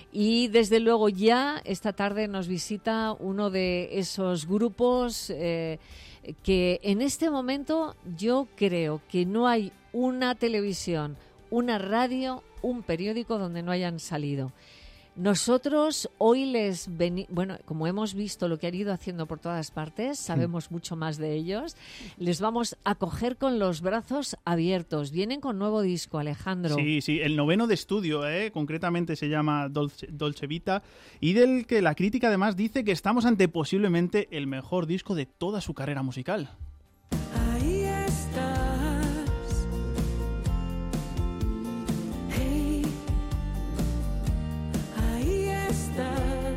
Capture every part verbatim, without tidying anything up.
Y desde luego ya esta tarde nos visita uno de esos grupos eh, que en este momento yo creo que no hay una televisión, una radio, un periódico donde no hayan salido. Nosotros hoy les venimos, bueno, como hemos visto lo que han ido haciendo por todas partes, sabemos mucho más de ellos, les vamos a coger con los brazos abiertos. Vienen con nuevo disco, Alejandro. Sí, sí, el noveno de estudio, ¿eh? Concretamente se llama Dolce, Dolce Vita, y del que la crítica además dice que estamos ante posiblemente el mejor disco de toda su carrera musical. Ahí estás. Hey. Ahí estás.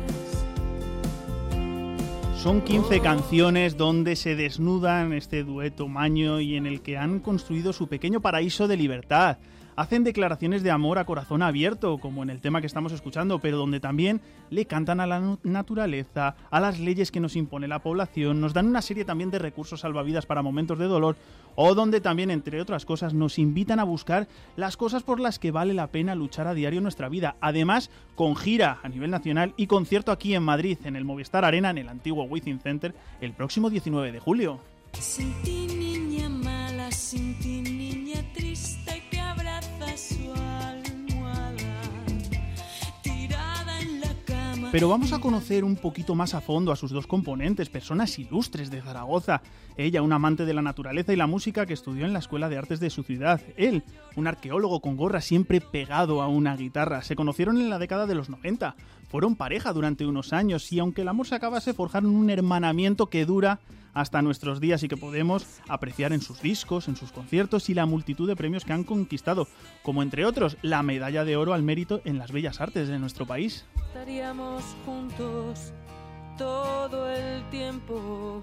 Son quince canciones donde se desnudan este dueto maño y en el que han construido su pequeño paraíso de libertad. Hacen declaraciones de amor a corazón abierto, como en el tema que estamos escuchando, pero donde también le cantan a la naturaleza, a las leyes que nos impone la población, nos dan una serie también de recursos salvavidas para momentos de dolor, o donde también, entre otras cosas, nos invitan a buscar las cosas por las que vale la pena luchar a diario en nuestra vida. Además, con gira a nivel nacional y concierto aquí en Madrid, en el Movistar Arena, en el antiguo Wizzing Center, el próximo diecinueve de julio. Sin ti, niña mala, sin ti, niña triste, que abraza su almohada, tirada en la cama. Pero vamos a conocer un poquito más a fondo a sus dos componentes, personas ilustres de Zaragoza. Ella, un amante de la naturaleza y la música que estudió en la Escuela de Artes de su ciudad. Él, un arqueólogo con gorra siempre pegado a una guitarra. Se conocieron en la década de los noventa. Fueron pareja durante unos años y aunque el amor se acabase, forjaron un hermanamiento que dura hasta nuestros días y que podemos apreciar en sus discos, en sus conciertos y la multitud de premios que han conquistado, como entre otros la medalla de oro al mérito en las bellas artes de nuestro país. Estaríamos juntos todo el tiempo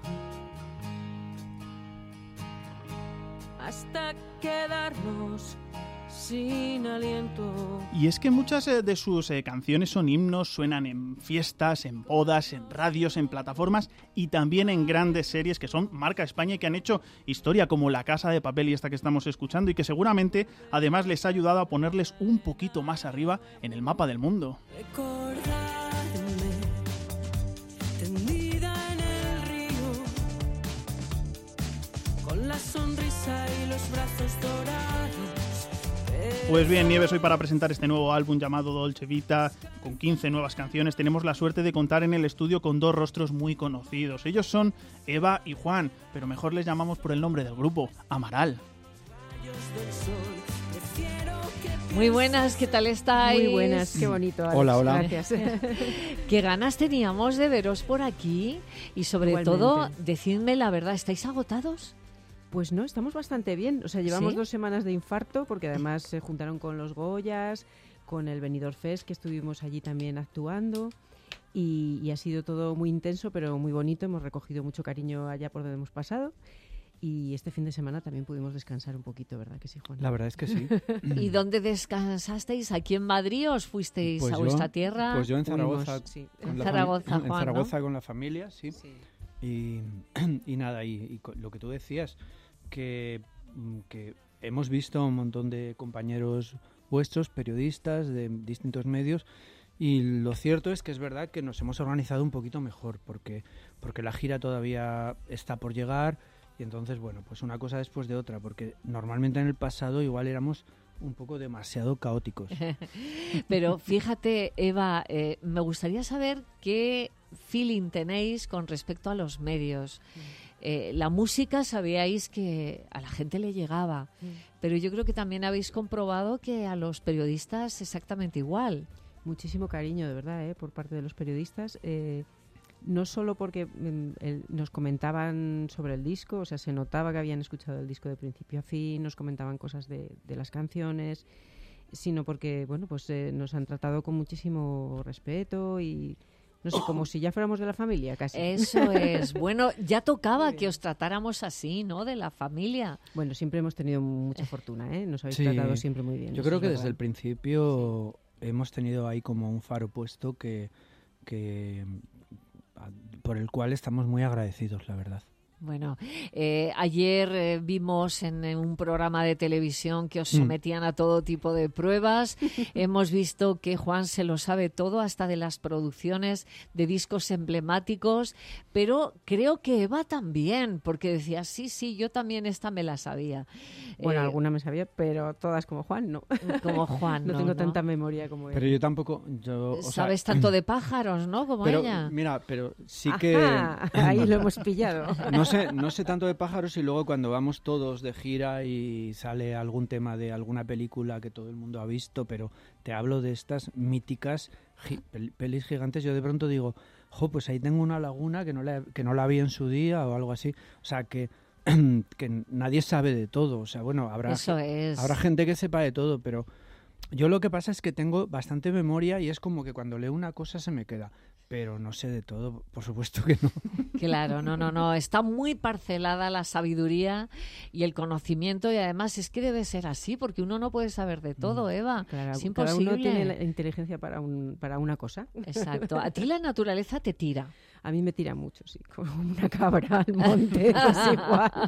hasta quedarnos sin aliento. Y es que muchas de sus eh, canciones son himnos, suenan en fiestas, en bodas, en radios, en plataformas y también en grandes series que son marca España y que han hecho historia, como La Casa de Papel y esta que estamos escuchando, y que seguramente además les ha ayudado a ponerles un poquito más arriba en el mapa del mundo. Recordarme tendida en el río, con la sonrisa y los brazos dorados. Pues bien, Nieves, hoy para presentar este nuevo álbum llamado Dolce Vita, con quince nuevas canciones, tenemos la suerte de contar en el estudio con dos rostros muy conocidos. Ellos son Eva y Juan, pero mejor les llamamos por el nombre del grupo, Amaral. Muy buenas, ¿qué tal estáis? Muy buenas, qué bonito, Alex. Hola, hola. Gracias. Qué ganas teníamos de veros por aquí y sobre Igualmente. todo, decidme la verdad, ¿estáis agotados? Pues no, estamos bastante bien. O sea, llevamos ¿Sí? dos semanas de infarto porque además se juntaron con los Goyas, con el Benidorm Fest, que estuvimos allí también actuando. Y, y ha sido todo muy intenso, pero muy bonito. Hemos recogido mucho cariño allá por donde hemos pasado. Y este fin de semana también pudimos descansar un poquito, ¿verdad que sí, Juan? La verdad es que sí. ¿Y dónde descansasteis? ¿Aquí en Madrid o os fuisteis Pues a yo- vuestra tierra? Pues yo en Zaragoza. Fuimos, sí. con En la Zaragoza, fami- En Juan, Zaragoza ¿no? con la familia, sí. Sí. Y, y nada, y, y co- lo que tú decías, que, mm, que hemos visto un montón de compañeros vuestros, periodistas de distintos medios, y lo cierto es que es verdad que nos hemos organizado un poquito mejor, porque, porque la gira todavía está por llegar, y entonces, bueno, pues una cosa después de otra, porque normalmente en el pasado igual éramos un poco demasiado caóticos. Pero fíjate, Eva, eh, me gustaría saber qué feeling tenéis con respecto a los medios. Eh, la música sabíais que a la gente le llegaba, pero yo creo que también habéis comprobado que a los periodistas exactamente igual. Muchísimo cariño, de verdad, ¿eh? Por parte de los periodistas. Eh, no solo porque mm, el- nos comentaban sobre el disco, o sea, se notaba que habían escuchado el disco de principio a fin, nos comentaban cosas de, de las canciones, sino porque, bueno, pues eh, nos han tratado con muchísimo respeto y, no sé, como si ya fuéramos de la familia, casi. Eso es. Bueno, ya tocaba Muy bien. que os tratáramos así, ¿no? De la familia. Bueno, siempre hemos tenido mucha fortuna, ¿eh? Nos habéis Sí. tratado siempre muy bien. Yo eso creo es que verdad. desde el principio hemos tenido ahí como un faro puesto que, que a- por el cual estamos muy agradecidos, la verdad. Bueno, eh, ayer eh, vimos en, en un programa de televisión que os sometían a todo tipo de pruebas. Hemos visto que Juan se lo sabe todo, hasta de las producciones de discos emblemáticos, pero creo que Eva también, porque decía, sí, sí, yo también esta me la sabía. Bueno, Eh, alguna me sabía, pero todas como Juan, no. Como Juan, no, no, tengo ¿no? tanta memoria como él. Pero yo tampoco... Yo, o sea, Sabes tanto de pájaros, ¿no? Como pero, ella. mira, pero sí que... Ajá, ahí lo hemos pillado. No sé, no sé tanto de pájaros y luego cuando vamos todos de gira y sale algún tema de alguna película que todo el mundo ha visto, pero te hablo de estas míticas gi- pel- pelis gigantes, yo de pronto digo, jo, pues ahí tengo una laguna que no la, que no la vi en su día o algo así. O sea, que, que nadie sabe de todo. O sea, bueno, habrá, Eso es. habrá gente que sepa de todo, pero yo lo que pasa es que tengo bastante memoria y es como que cuando leo una cosa se me queda. Pero no sé de todo, por supuesto que no. Claro, no, no, no. Está muy parcelada la sabiduría y el conocimiento y además es que debe ser así porque uno no puede saber de todo, Eva. Claro, es cada imposible. uno tiene la inteligencia para, un, para una cosa. Exacto. A ti la naturaleza te tira. A mí me tira mucho, sí, como una cabra al monte, pues igual.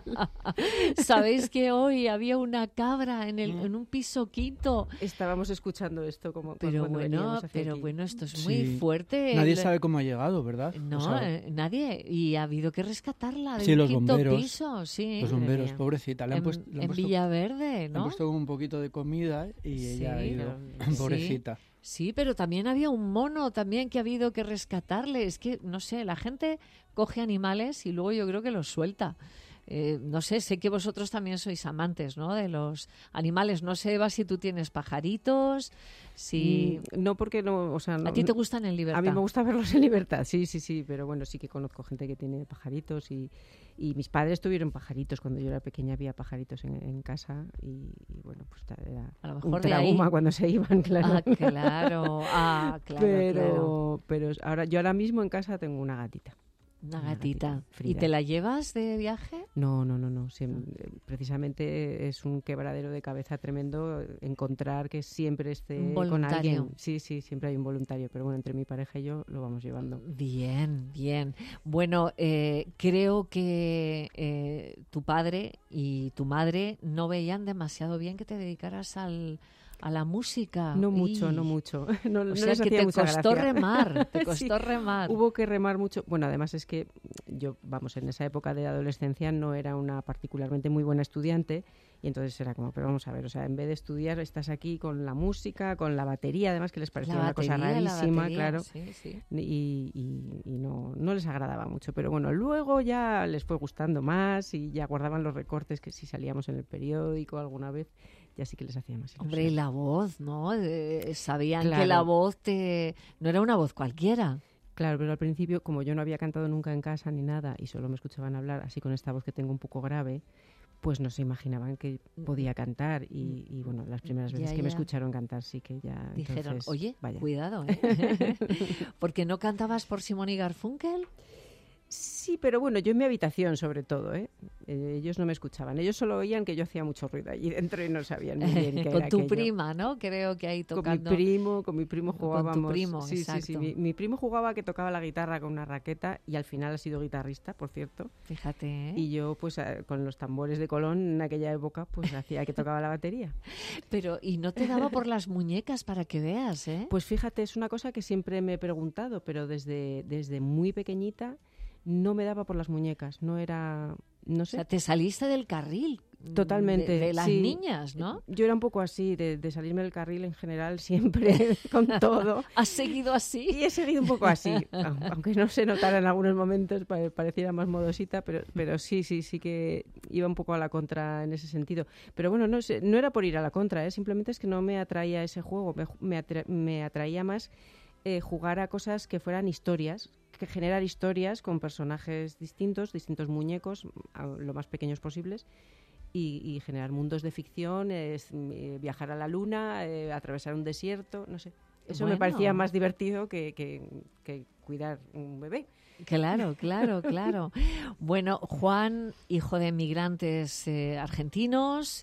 ¿Sabéis que hoy había una cabra en, el, en un piso quinto? Estábamos escuchando esto como Pero cuando bueno, veníamos hacia pero aquí. bueno, esto es Sí. muy fuerte. Nadie El- sabe cómo ha llegado, ¿verdad? No, O sea, eh, nadie. Y ha habido que rescatarla de Sí, un los quinto bomberos, piso, sí. los Madre bomberos, mía. pobrecita. Le han en puesto, le han en puesto- Villaverde, le han ¿no? puesto un poquito de comida y ella ha Sí, ido. pero- Pobrecita. Sí, pero también había un mono también que ha habido que rescatarle. Es que, no sé, la gente coge animales y luego yo creo que los suelta. Eh, no sé, sé que vosotros también sois amantes, ¿no? De los animales. No sé, Eva, si tú tienes pajaritos, si... Mm, no porque no, o sea, no- ¿A ti te gustan en libertad? A mí me gusta verlos en libertad, sí, sí, sí, pero bueno, sí que conozco gente que tiene pajaritos y, y mis padres tuvieron pajaritos. Cuando yo era pequeña había pajaritos en, en casa y, y bueno, pues ta- era A lo un mejor de ahí. trauma cuando se iban, claro. Ah, claro. Ah, claro, pero, claro. pero ahora, yo ahora mismo en casa tengo una gatita. Una Una gatita. gatita, ¿Y Frida. te la llevas de viaje? No, no, no, no. siem- eh, precisamente es un quebradero de cabeza tremendo eh, encontrar que siempre esté Un con voluntario. alguien. Sí, sí, siempre hay un voluntario, pero bueno, entre mi pareja y yo lo vamos llevando. Bien, bien. Bueno, eh, creo que eh, tu padre y tu madre no veían demasiado bien que te dedicaras al, a la música. No mucho, Uy. no mucho. No, O no sea les que hacía te mucha costó gracia. remar, te Sí, costó remar. Hubo que remar mucho. Bueno, además es que yo, vamos, en esa época de adolescencia no era una particularmente muy buena estudiante y entonces era como, pero vamos a ver, o sea, en vez de estudiar estás aquí con la música, con la batería, además que les parecía La una cosa batería, la rarísima, batería, claro. sí, sí. Y, y- y no, no les agradaba mucho. Pero bueno, luego ya les fue gustando más y ya guardaban los recortes que si salíamos en el periódico alguna vez, ya sí que les hacía más ilusión. Hombre, y la voz, ¿no? Eh, sabían que Claro. la voz te... no era una voz cualquiera. Claro, pero al principio, como yo no había cantado nunca en casa ni nada y solo me escuchaban hablar así con esta voz que tengo un poco grave, pues no se imaginaban que podía cantar. Y, y, bueno, las primeras Ya, veces que me ya. escucharon cantar sí que ya Dijeron, entonces, oye, vaya. cuidado, ¿eh? ¿Porque no cantabas por Simón y Garfunkel? Sí, pero bueno, yo en mi habitación sobre todo, ¿eh? Eh, ellos no me escuchaban. Ellos solo oían que yo hacía mucho ruido allí dentro y no sabían muy bien qué Con era tu aquello. prima, ¿no? Creo que ahí Con tocando... mi primo, con mi primo Con tu jugábamos. primo, sí, sí, sí. exacto. Mi, mi primo jugaba que tocaba la guitarra con una raqueta y al final ha sido guitarrista, por cierto. Fíjate, ¿eh? Y yo, pues, eh, con los tambores de Colón en aquella época, pues hacía que tocaba la batería. Pero, y no te daba por las muñecas para que veas, ¿eh? Pues fíjate, es una cosa que siempre me he preguntado, pero desde, desde muy pequeñita no me daba por las muñecas. No era, no O sé. sea, te saliste del carril. Totalmente. De, de las sí. niñas, ¿no? Yo era un poco así, de, de salirme del carril en general, siempre con todo. ¿Has seguido así? Y he seguido un poco así, au- aunque no se notara en algunos momentos, pa- pareciera más modosita, pero, pero sí, sí, sí que iba un poco a la contra en ese sentido. Pero bueno, no, sé, no era por ir a la contra, ¿eh? Simplemente es que no me atraía ese juego, me, me, atra- me atraía más eh, jugar a cosas que fueran historias, que generar historias con personajes distintos, distintos muñecos, a lo más pequeños posibles. Y, y generar mundos de ficción, es, eh, viajar a la luna, eh, atravesar un desierto, no sé. Eso Bueno. me parecía más divertido que, que, que cuidar un bebé. Claro, claro, claro. Bueno, Juan, hijo de emigrantes eh, argentinos,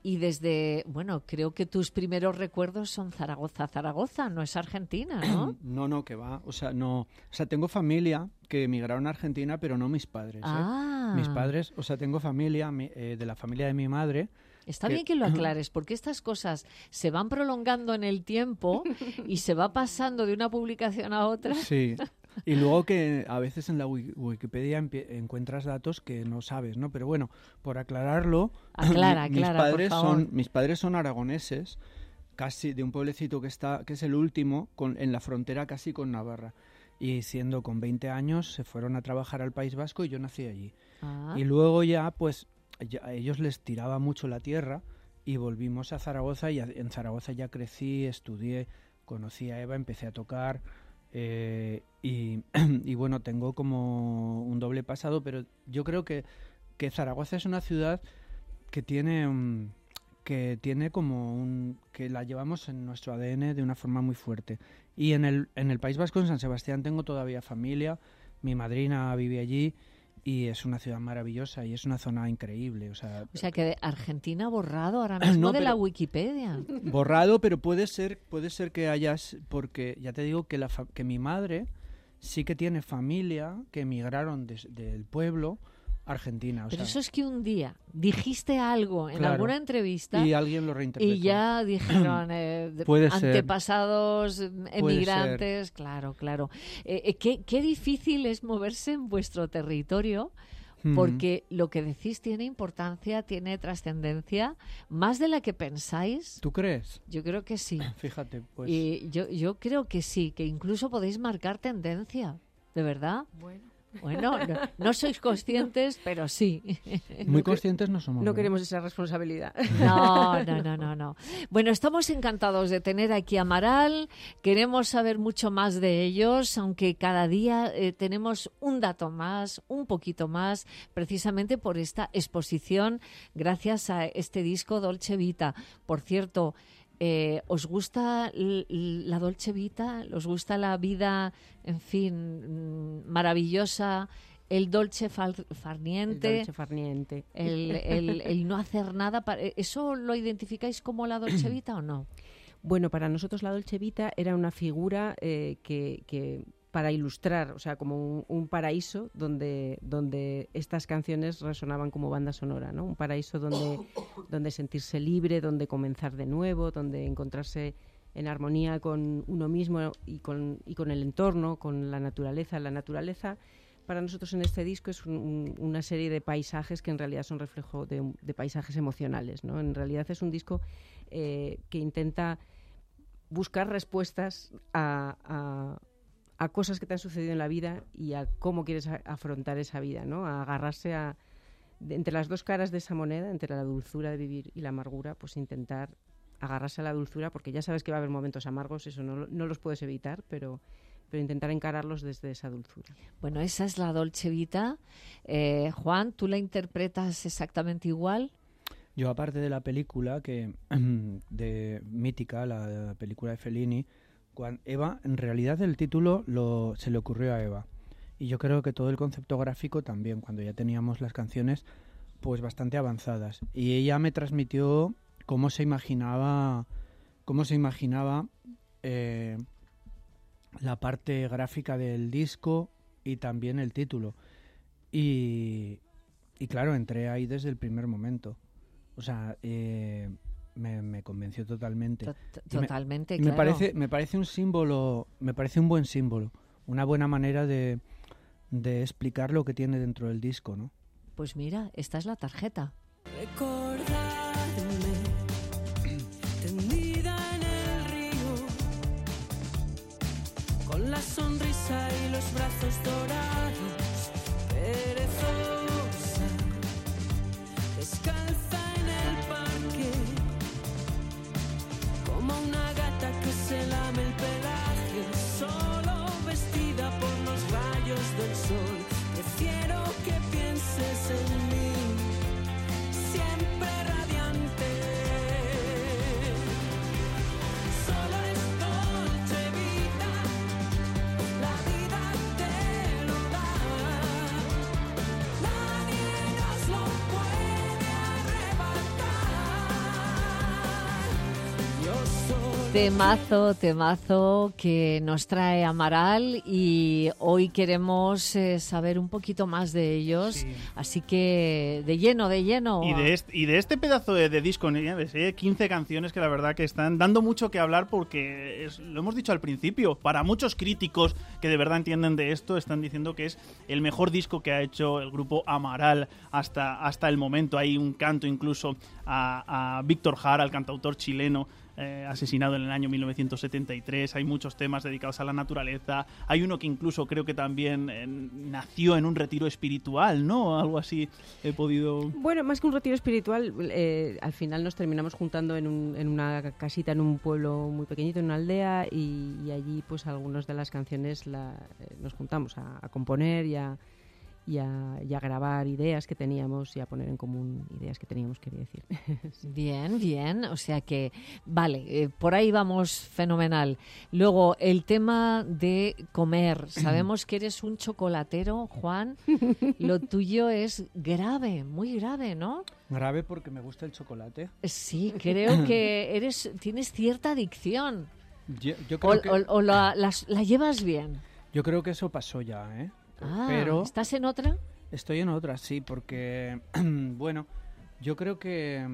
y desde, bueno, creo que tus primeros recuerdos son Zaragoza. Zaragoza, no es Argentina, ¿no? No, no, que va. O sea, no. O sea, tengo familia que emigraron a Argentina, pero no mis padres. ¿eh? Ah. Mis padres, o sea, tengo familia mi, eh, de la familia de mi madre. Está que... bien que lo aclares, porque estas cosas se van prolongando en el tiempo y se va pasando de una publicación a otra. Sí. Y luego que a veces en la Wikipedia encuentras datos que no sabes, ¿no? Pero bueno, por aclararlo, aclara, mis aclara, padres por favor. son mis padres son aragoneses, casi de un pueblecito que está que es el último con, en la frontera casi con Navarra. Y siendo con veinte años se fueron a trabajar al País Vasco y yo nací allí. Ah. Y luego ya pues ya, a ellos les tiraba mucho la tierra y volvimos a Zaragoza y a, en Zaragoza ya crecí, estudié, conocí a Eva, empecé a tocar. Eh, y, y bueno, tengo como un doble pasado, pero yo creo que, que Zaragoza es una ciudad que tiene um, que tiene como un que la llevamos en nuestro A D N de una forma muy fuerte. Y en el en el País Vasco, en San Sebastián, tengo todavía familia, mi madrina vive allí y es una ciudad maravillosa y es una zona increíble. O sea, o sea que de Argentina borrado ahora mismo no, de pero, la Wikipedia. Borrado, pero puede ser, puede ser que hayas, porque ya te digo que, la fa- que mi madre sí que tiene familia que emigraron des, del pueblo a Argentina. O Pero sea, eso es que un día dijiste algo en claro, alguna entrevista y alguien lo reinterpretó. y ya dijeron eh, de- Puede ser. antepasados, emigrantes, ser. claro, claro. Eh, eh, qué, qué difícil es moverse en vuestro territorio, Mm. porque lo que decís tiene importancia, tiene trascendencia, más de la que pensáis. ¿Tú crees? Yo creo que sí. Fíjate, pues... Y yo, yo creo que sí, que incluso podéis marcar tendencia, ¿de verdad? Bueno. Bueno, no, no sois conscientes, pero sí. Muy conscientes no somos. No ¿verdad? queremos esa responsabilidad. No, no, no, no, no. Bueno, estamos encantados de tener aquí a Amaral. Queremos saber mucho más de ellos, aunque cada día eh, tenemos un dato más, un poquito más, precisamente por esta exposición, gracias a este disco Dolce Vita. Por cierto, Eh, ¿os gusta l- l- la Dolce Vita? ¿Os gusta la vida, en fin, mm, maravillosa? El dolce fal- farniente, El dolce farniente. el, el- el no hacer nada. Para, ¿eso lo identificáis como la Dolce Vita o no? Bueno, para nosotros la Dolce Vita era una figura eh, que, que para ilustrar, o sea, como un, un paraíso donde, donde estas canciones resonaban como banda sonora, ¿no? Un paraíso donde, donde sentirse libre, donde comenzar de nuevo, donde encontrarse en armonía con uno mismo y con, y con el entorno, con la naturaleza. La naturaleza para nosotros en este disco es un, un, una serie de paisajes que en realidad son reflejo de, de paisajes emocionales, ¿no? En realidad es un disco eh, que intenta buscar respuestas a, a, a cosas que te han sucedido en la vida y a cómo quieres a, afrontar esa vida, ¿no? A agarrarse a, de, entre las dos caras de esa moneda, entre la dulzura de vivir y la amargura, pues intentar agarrarse a la dulzura, porque ya sabes que va a haber momentos amargos, eso no, no los puedes evitar, pero, pero intentar encararlos desde esa dulzura. Bueno, esa es la Dolce Vita. Eh, Juan, ¿tú la interpretas exactamente igual? Yo, aparte de la película que de mítica, la película de Fellini, cuando Eva, en realidad el título lo, se le ocurrió a Eva. Y yo creo que todo el concepto gráfico también, cuando ya teníamos las canciones pues bastante avanzadas. Y ella me transmitió cómo se imaginaba, cómo se imaginaba eh, la parte gráfica del disco y también el título. Y, y claro, entré ahí desde el primer momento. O sea, eh, me, me convenció totalmente. Totalmente, y me, claro. y me parece, me parece un símbolo, me parece un buen símbolo, una buena manera de, de explicar lo que tiene dentro del disco, ¿no? Pues mira, esta es la tarjeta. Recordarme tendida en el río, con la sonrisa y los brazos dorados, perezosa, descalza en el parque, como una gata que se lame el pelaje, solo vestida por los rayos del sol. Prefiero que pienses en mí, siempre radiante. Solo es dolce vita, la vida te lo da. La Temazo, temazo que nos trae Amaral y hoy queremos eh, saber un poquito más de ellos, Sí. así que de lleno, de lleno. Y de este, y de este pedazo de, de disco, ¿no? ¿eh? quince canciones que la verdad que están dando mucho que hablar porque, es, lo hemos dicho al principio, para muchos críticos que de verdad entienden de esto, están diciendo que es el mejor disco que ha hecho el grupo Amaral hasta, hasta el momento. Hay un canto incluso a, a Víctor Jara, el cantautor chileno, Eh, asesinado en el año mil novecientos setenta y tres. Hay muchos temas dedicados a la naturaleza. Hay uno que incluso creo que también eh, nació en un retiro espiritual, ¿no? Algo así he podido... Bueno, más que un retiro espiritual, eh, al final nos terminamos juntando en, un, en una casita en un pueblo muy pequeñito, en una aldea, y, y allí pues algunas de las canciones la, eh, nos juntamos a, a componer y a, y, a, y a grabar ideas que teníamos y a poner en común ideas que teníamos, quería decir. Sí. Bien, bien, o sea que, vale, eh, por ahí vamos fenomenal. Luego, el tema de comer. Sabemos que eres un chocolatero, Juan. Lo tuyo es grave, muy grave, ¿no? Grave porque me gusta el chocolate. Sí, creo que eres, tienes cierta adicción. Yo, yo O, creo que, o- o la, las- la llevas bien. yo creo que eso pasó ya, ¿eh? Ah, Pero ¿estás en otra? estoy en otra, sí, porque, bueno, yo creo que...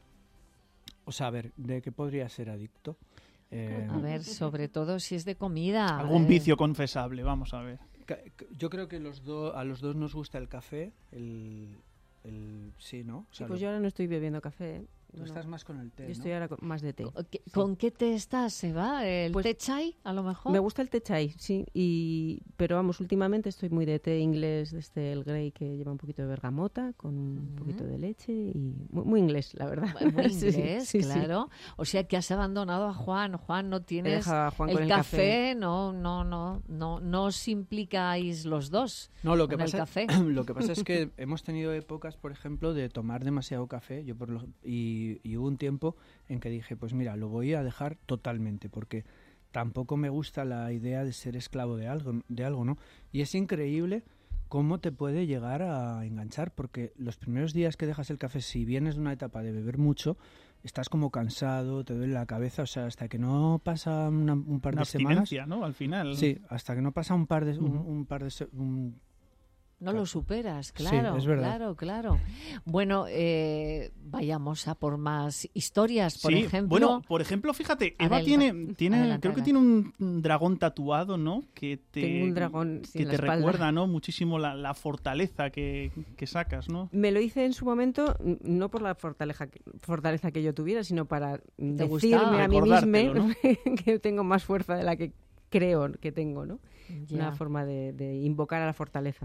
O sea, a ver, ¿de qué podría ser adicto? Eh, A ver, sobre todo si es de comida. Algún eh. vicio confesable, vamos a ver. ca- ca- yo creo que los do- a los dos nos gusta el café, el... el sí, ¿no? O Sí, sea, pues lo- yo ahora no estoy bebiendo café. ¿eh? tú No, estás más con el té, yo ¿no? estoy ahora con- más de té. ¿Con qué- ¿Con qué té estás, Seba? ¿El Pues- té chai, a lo mejor? Me gusta el té chai, sí, y, pero vamos, últimamente estoy muy de té inglés, desde el Grey, que lleva un poquito de bergamota, con un Ujú. poquito de leche, y muy, muy inglés, la verdad. Muy Sí, inglés, sí, sí. claro. O sea que has abandonado a Juan. Juan, no He tienes dejado a Juan el, con el café, café. no, no, no, no, no os implicáis los dos No, lo que, con el pasa, café. lo que pasa es que hemos tenido épocas, por ejemplo, de tomar demasiado café. Yo por lo- y, y hubo un tiempo en que dije, pues mira, lo voy a dejar totalmente, porque tampoco me gusta la idea de ser esclavo de algo, de algo, ¿no? Y es increíble cómo te puede llegar a enganchar, porque los primeros días que dejas el café, si vienes de una etapa de beber mucho, estás como cansado, te duele la cabeza, o sea, hasta que no pasa una- un par Una de semanas... abstinencia, ¿no? Al final. Sí, hasta que no pasa un par de... un- Ujú. un par de se- un- No Claro. lo superas, Sí, claro, es verdad. claro, claro. Bueno, eh, vayamos a por más historias, por Sí, ejemplo. bueno, por ejemplo, fíjate, Eva Adelanta- tiene, tiene adelante, creo que adelante. tiene un dragón tatuado, ¿no? Que te, Tengo un dragón, sí, que en la te espalda. recuerda, ¿no? Muchísimo la, la fortaleza que, que sacas, ¿no? Me lo hice en su momento, n- no por la fortaleza que, fortaleza que yo tuviera, sino para decirme gustaba. a mí Recordártelo, misma que tengo más fuerza de la que creo que tengo, ¿no? Ya. Una forma de, de invocar a la fortaleza.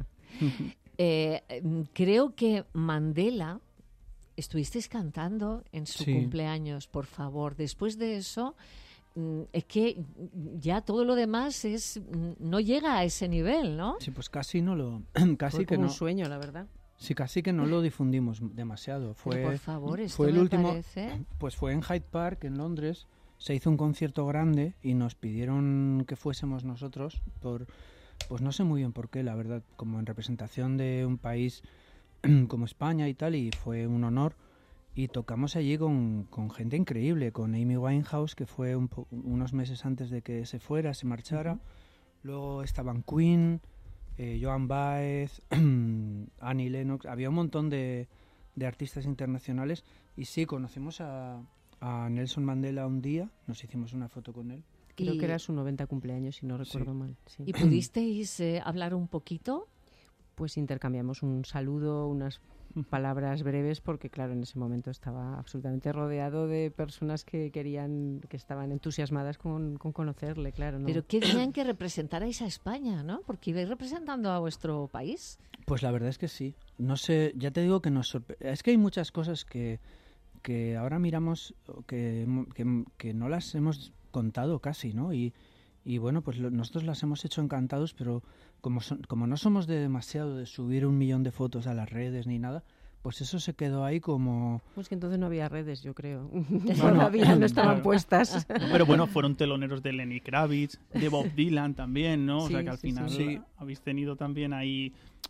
Eh, mm, creo que Mandela, estuvisteis cantando en su Sí. cumpleaños, por favor. Después de eso, mm, es que ya todo lo demás es mm, no llega a ese nivel, ¿no? Sí, pues casi no lo... casi Fue que como no... un sueño, la verdad. Sí, casi que no lo difundimos demasiado. Fue, Pero por favor, esto fue el me último, parece... pues fue en Hyde Park, en Londres. Se hizo un concierto grande y nos pidieron que fuésemos nosotros por, pues no sé muy bien por qué, la verdad, como en representación de un país como España y tal, y fue un honor. Y tocamos allí con, con gente increíble, con Amy Winehouse, que fue un po- unos meses antes de que se fuera, se marchara. Luego estaban Queen, eh, Joan Baez, Annie Lennox, había un montón de, de artistas internacionales. Y sí, conocimos a, a Nelson Mandela un día, nos hicimos una foto con él. Creo Y- que era su noventa cumpleaños, si no recuerdo mal. Sí. ¿Y pudisteis eh, hablar un poquito? Pues intercambiamos un saludo, unas palabras breves, porque claro, en ese momento estaba absolutamente rodeado de personas que querían, que estaban entusiasmadas con, con conocerle, claro. ¿no? Pero qué bien que representarais a España, ¿no? Porque ibais representando a vuestro país. Pues la verdad es que sí. No sé, ya te digo que nos sorpre- Es que hay muchas cosas que, que ahora miramos o que, hemo- que, que no las hemos contado casi, ¿no? Y, y bueno, pues lo- nosotros las hemos hecho encantados, pero como, son- como no somos de demasiado de subir un millón de fotos a las redes ni nada, pues eso se quedó ahí como... Pues que entonces no había redes, yo creo. Bueno, Todavía no estaban claro. puestas. No, pero bueno, fueron teloneros de Lenny Kravitz, de Bob Dylan también, ¿no? O sea Sí, que al sí, final sí. habéis tenido también ahí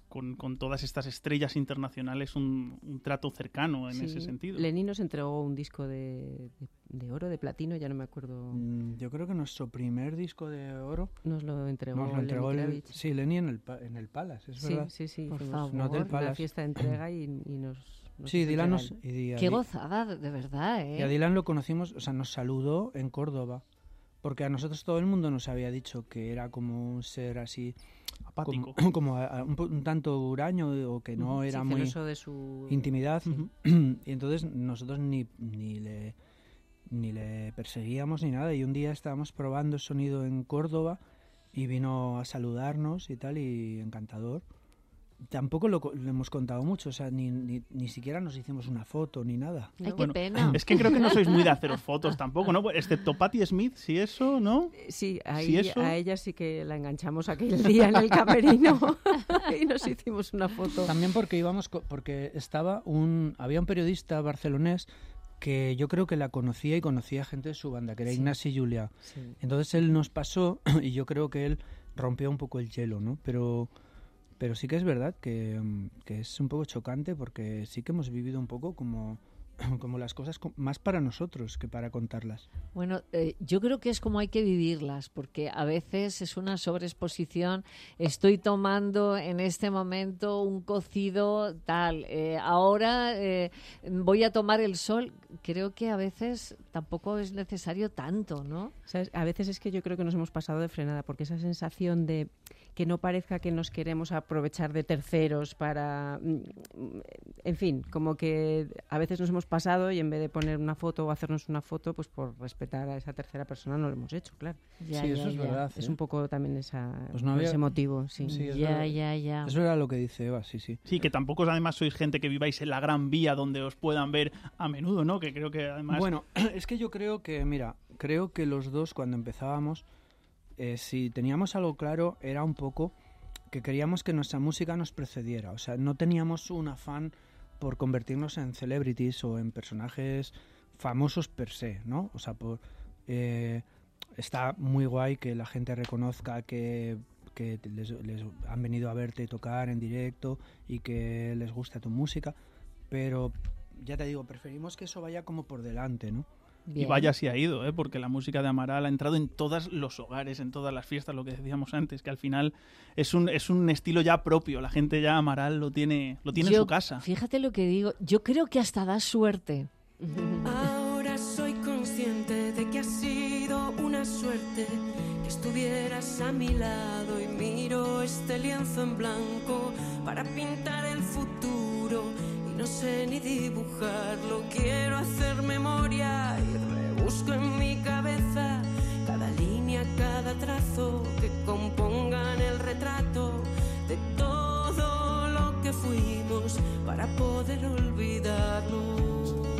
con, con todas estas estrellas internacionales un, un trato cercano en Sí, ese sentido. Lenin nos entregó un disco de, de, de oro, de platino, ya no me acuerdo. Mm, Yo creo que nuestro primer disco de oro Nos lo entregó, nos lo entregó Lenny el, Kravitz. sí, Lenny en el, pa- en el Palace, es Sí, verdad. sí, sí. Por Fuimos favor. No del a una Palace. fiesta de entrega y, y nos, nos Sí, hizo Dylan entregar nos... el- Y, a Qué Di- gozada, de verdad, ¿eh? y a Dylan lo conocimos, o sea, nos saludó en Córdoba, porque a nosotros todo el mundo nos había dicho que era como un ser así, Apático. como, como a- a un, po- un tanto huraño o que no Sí, era muy celoso de su intimidad. Ujú. Y entonces nosotros ni, ni le ni le perseguíamos ni nada. Y un día estábamos probando el sonido en Córdoba y vino a saludarnos y tal, y encantador. Tampoco lo, co- lo hemos contado mucho, o sea, ni, ni, ni siquiera nos hicimos una foto ni nada. Ay, qué Bueno, pena. Es que creo que no sois muy de haceros fotos tampoco, ¿no? Excepto Patti Smith, si eso, ¿no? Sí, ahí, ¿Sí eso? a ella sí que la enganchamos aquel día en el camerino y nos hicimos una foto. También porque íbamos co- porque estaba un había un periodista barcelonés que yo creo que la conocía y conocía gente de su banda, que era Sí. Ignasi Julià. Sí. Entonces él nos pasó y yo creo que él rompió un poco el hielo, ¿no? Pero pero sí que es verdad que, mm, que es un poco chocante porque sí que hemos vivido un poco como como las cosas co- más para nosotros que para contarlas. Bueno, eh, yo creo que es como hay que vivirlas, porque a veces es una sobreexposición. Estoy tomando en este momento un cocido tal, eh, ahora eh, voy a tomar el sol. Creo que a veces tampoco es necesario tanto, ¿no? ¿Sabes? A veces es que yo creo que nos hemos pasado de frenada, porque esa sensación de que no parezca que nos queremos aprovechar de terceros para... mm, En fin, como que a veces nos hemos pasado y en vez de poner una foto o hacernos una foto, pues por respetar a esa tercera persona no lo hemos hecho, claro. Ya, sí, ya, eso es ya. verdad. Es ¿eh? un poco también esa, Pues no por había- ese motivo, sí. Sí, es Ya, verdad. ya, ya. Eso era lo que dice Eva, sí, sí. Sí, que tampoco además sois gente que viváis en la Gran Vía donde os puedan ver a menudo, ¿no? Que creo que además... Bueno, es que yo creo que, mira, creo que los dos cuando empezábamos, eh, si teníamos algo claro, era un poco que queríamos que nuestra música nos precediera. O sea, no teníamos un afán por convertirnos en celebrities o en personajes famosos per se, ¿no? O sea, por, eh, está muy guay que la gente reconozca que, que les, les han venido a verte tocar en directo y que les gusta tu música, pero ya te digo, preferimos que eso vaya como por delante, ¿no? Y Bien. vaya si ha ido, ¿eh? Porque la música de Amaral ha entrado en todos los hogares, en todas las fiestas, lo que decíamos antes, que al final es un, es un estilo ya propio. La gente ya Amaral lo tiene, lo tiene Yo- en su casa. Fíjate lo que digo. Yo creo que hasta da suerte. Ahora soy consciente de que ha sido una suerte que estuvieras a mi lado y miro este lienzo en blanco para pintar el futuro y no sé ni dibujarlo. Quiero hacer memoria y rebusco en mi cabeza cada línea, cada trazo que compongan el retrato de todo lo que fuimos para poder olvidarlo.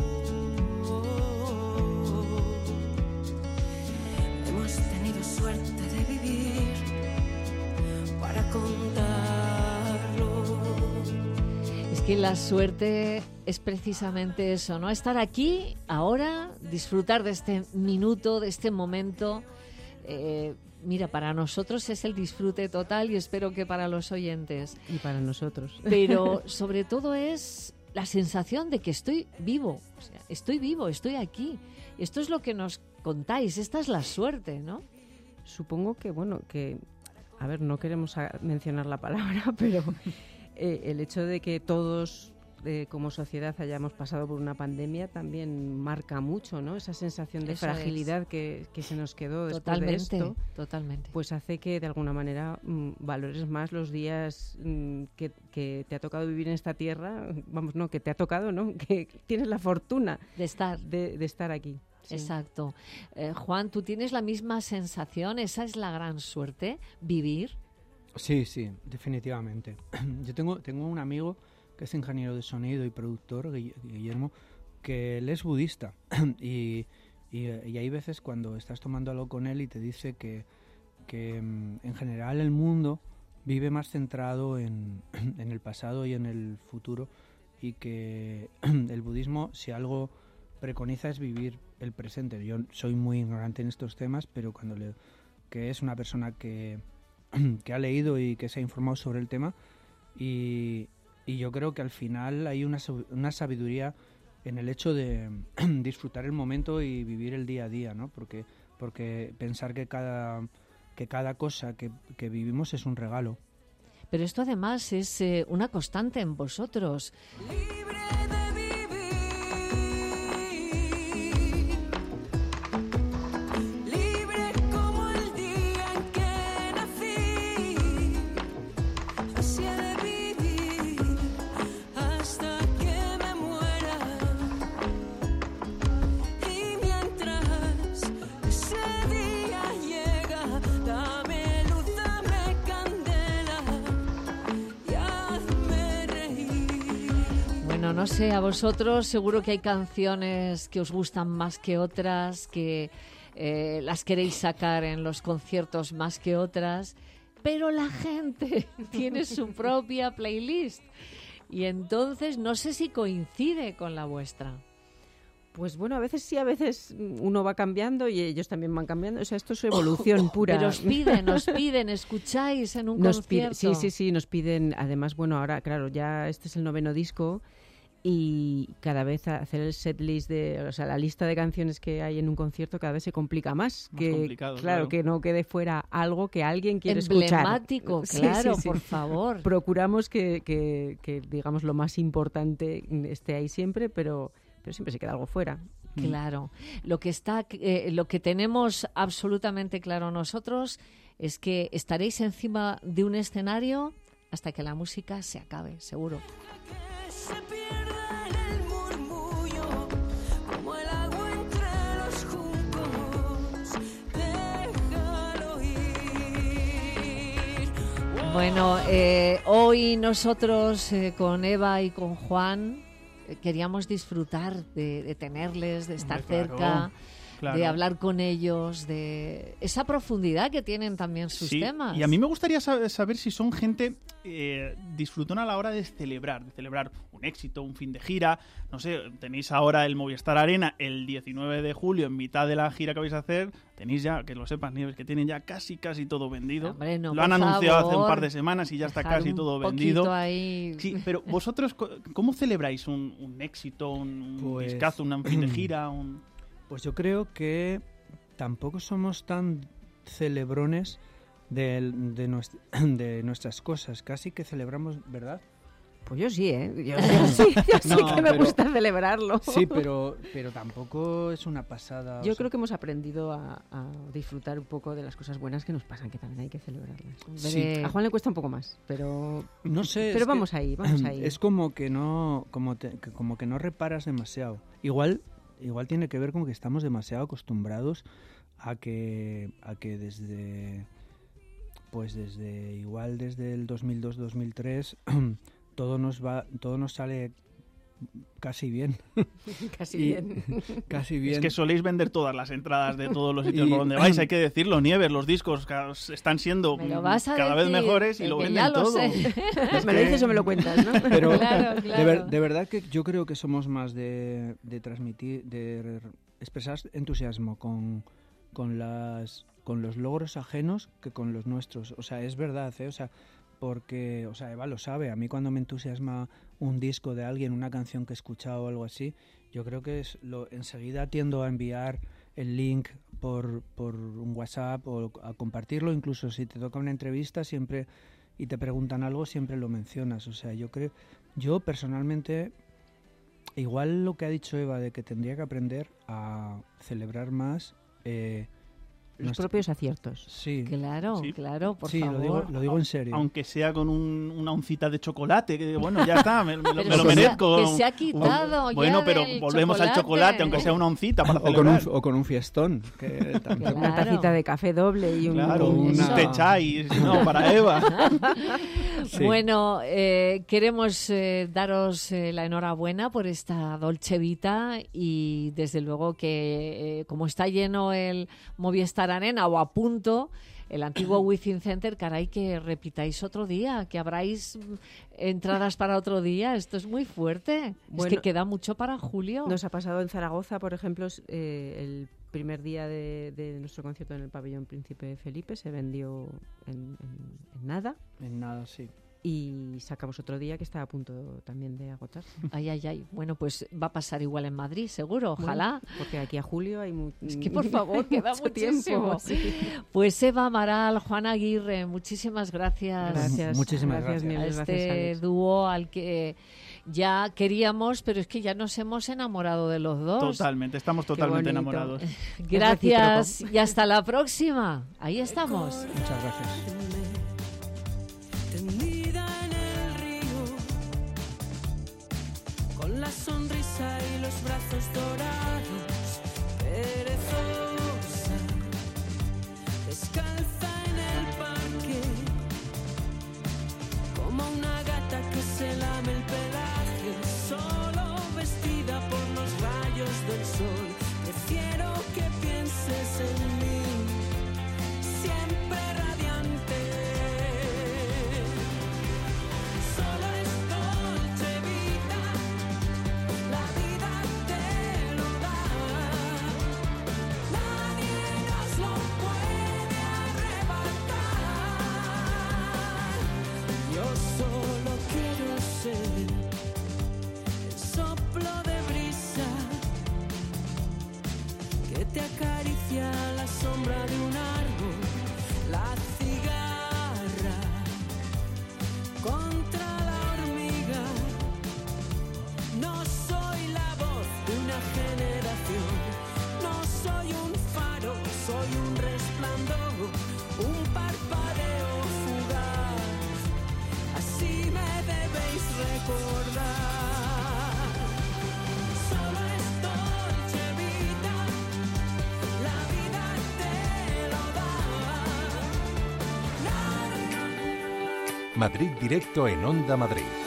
Hemos tenido suerte de vivir para contarlo. Es que la suerte es precisamente eso, ¿no? Estar aquí, ahora, disfrutar de este minuto, de este momento. Eh, mira, para nosotros es el disfrute total y espero que para los oyentes. Y para nosotros. Pero sobre todo es la sensación de que estoy vivo. O sea, estoy vivo, estoy aquí. Esto es lo que nos contáis, esta es la suerte, ¿no? Supongo que, bueno, que, a ver, no queremos a- mencionar la palabra, pero eh, el hecho de que todos eh, como sociedad hayamos pasado por una pandemia también marca mucho, ¿no? Esa sensación de Eso es. fragilidad que, que se nos quedó después Totalmente, de esto, totalmente. pues hace que de alguna manera mm, valores más los días mm, que, que te ha tocado vivir en esta tierra, vamos, no, que te ha tocado, ¿no? Que tienes la fortuna De estar. de, de estar aquí. Sí. Exacto. Eh, Juan, ¿tú tienes la misma sensación? ¿Esa es la gran suerte? ¿Vivir? Sí, sí, definitivamente. Yo tengo, tengo un amigo que es ingeniero de sonido y productor, Guille- Guillermo, que él es budista y, y, y hay veces cuando estás tomando algo con él y te dice que, que mm, en general el mundo vive más centrado en, en el pasado y en el futuro y que el budismo, si algo preconiza, es vivir el presente. Yo soy muy ignorante en estos temas, pero cuando le, que es una persona que, que ha leído y que se ha informado sobre el tema, Y, y yo creo que al final hay una, una sabiduría en el hecho de disfrutar el momento y vivir el día a día, ¿no? Porque, porque pensar que cada, que cada cosa que, que vivimos es un regalo. Pero esto además es eh, una constante en vosotros. Libre de vivir, libre como el día en que nací, así he de vivir hasta que me muera. Y mientras ese día llega, dame luz, dame candela y hazme reír. Bueno, no sé, a vosotros seguro que hay canciones que os gustan más que otras, que eh, las queréis sacar en los conciertos más que otras, pero la gente tiene su propia playlist y entonces no sé si coincide con la vuestra. Pues bueno, a veces sí, a veces uno va cambiando y ellos también van cambiando. O sea, esto es evolución pura. Pero os piden, os piden, escucháis en un Nos pide- concierto. sí, sí, sí, nos piden. Además, bueno, ahora, claro, ya este es el noveno disco y cada vez hacer el setlist de, o sea, la lista de canciones que hay en un concierto cada vez se complica más. Más que, complicado, claro, claro. que no quede fuera algo que alguien quiere escuchar. Emblemático, Sí, claro, sí, sí. por favor. Procuramos que, que, que, digamos, lo más importante esté ahí siempre, pero, pero siempre se queda algo fuera. Claro. Lo que está, eh, lo que tenemos absolutamente claro nosotros es que estaréis encima de un escenario hasta que la música se acabe, seguro. Que se pierda en el murmullo, como el agua entre los juncos, déjalo ir. Bueno, eh, hoy nosotros eh, con Eva y con Juan eh, queríamos disfrutar de, de tenerles, de estar Hombre, claro, cerca, claro. de hablar con ellos, de esa profundidad que tienen también sus Sí, temas. y a mí me gustaría sab- saber si son gente eh, disfrutona a la hora de celebrar, de celebrar un éxito, un fin de gira. No sé, tenéis ahora el Movistar Arena el diecinueve de julio, en mitad de la gira que vais a hacer. Tenéis ya, que lo sepas, Nieves, que tienen ya casi, casi todo vendido. Hombre, no, lo han por anunciado hace un favor, par de semanas y ya está dejar casi un todo poquito vendido. ahí. Sí, pero vosotros, co- ¿cómo celebráis un, un éxito, un, un Pues- discazo, un fin de gira? Un... Pues yo creo que tampoco somos tan celebrones de, de, nuestra- de nuestras cosas. Casi que celebramos, ¿verdad? Pues yo sí, ¿eh? Yo, yo sí, yo sí No, que me pero- gusta celebrarlo. Sí, pero, pero tampoco es una pasada. o Yo sea, creo que hemos aprendido a, a disfrutar un poco de las cosas buenas que nos pasan, que también hay que celebrarlas. Hombre, A Juan le cuesta un poco más, pero no sé. pero es que vamos ahí, vamos ahí. Es como que no, como, te- que, como que no reparas demasiado. Igual, igual tiene que ver con que estamos demasiado acostumbrados a que, a que desde, pues desde igual desde el dos mil dos dos mil tres todo nos va, todo nos sale casi bien. Casi Y- bien. Casi bien. Es que soléis vender todas las entradas de todos los sitios Y- por donde vais, hay que decirlo, Nieves, los discos ca- están siendo me lo mm, vas a cada vez decir, mejores y que lo ya venden lo todo. sé. Es ¿Me lo que- dices o me lo cuentas, no? Pero Claro, De, claro. ver- de verdad que yo creo que somos más de, de transmitir, de re- expresar entusiasmo con, con las con los logros ajenos que con los nuestros. O sea, es verdad, ¿eh? O sea, porque, o sea, Eva lo sabe. A mí cuando me entusiasma un disco de alguien, una canción que he escuchado o algo así, yo creo que es lo enseguida tiendo a enviar el link por, por un WhatsApp o a compartirlo. Incluso si te toca una entrevista siempre y te preguntan algo, siempre lo mencionas. O sea, yo creo, yo personalmente, igual lo que ha dicho Eva de que tendría que aprender a celebrar más eh, Los nuestra- propios aciertos. Sí, Claro, Sí. claro, por sí, favor. lo digo, lo digo en serio. Aunque sea con un- una oncita de chocolate, que bueno, ya está, me, me lo, Pero me lo que se ha- merezco. que se ha quitado ya Bueno, pero del volvemos al chocolate. chocolate, aunque sea una oncita para o, con un, celebrar. o con un fiestón. Que también- Claro. Una tacita de café doble y un... Claro, un- un Eso. té chai, si no, para Eva. Sí. Bueno, eh, queremos eh, daros eh, la enhorabuena por esta Dolce Vita y desde luego que eh, como está lleno el Movistar Arena o a punto, el antiguo Within Center, caray, que repitáis otro día, que habráis mm, entradas para otro día. Esto es muy fuerte. es Bueno, que queda mucho para julio. Nos ha pasado en Zaragoza, por ejemplo, s- eh, el primer día de, de nuestro concierto en el pabellón Príncipe Felipe se vendió en, en- en nada. En nada, sí. y sacamos otro día que está a punto también de agotarse. Ay, ay, ay. Bueno, pues va a pasar igual en Madrid, seguro, ojalá. Bueno, porque aquí a julio hay mu- Es que, por favor, queda mucho muchísimo. tiempo. Sí. Pues Eva Amaral, Juan Aguirre, muchísimas gracias. Gracias. Muchísimas gracias. gracias. Mil A gracias, este Alex. dúo al que ya queríamos, pero es que ya nos hemos enamorado de los dos. Totalmente, estamos totalmente bonito. enamorados. Gracias y hasta la próxima. Ahí estamos. Muchas gracias. Tendida en el río, con la sonrisa y los brazos dorados, perezosa, descalza en el parque, como una gata que se lame el pelaje, solo vestida por los rayos del sol. Prefiero que pienses en mí, siempre radiante. Solo es dolce vida, la vida te lo da. Nadie nos lo puede arrebatar. Yo solo quiero ser el soplo de brisa que te acaricia la sombra de un árbol, la cigarra contra la hormiga. No soy la voz de una generación, no soy un faro, soy un resplandor, un parpadeo fugaz. Así me debéis recordar. Solo es dolce vida, la vida te lo da. Madrid Directo en Onda Madrid.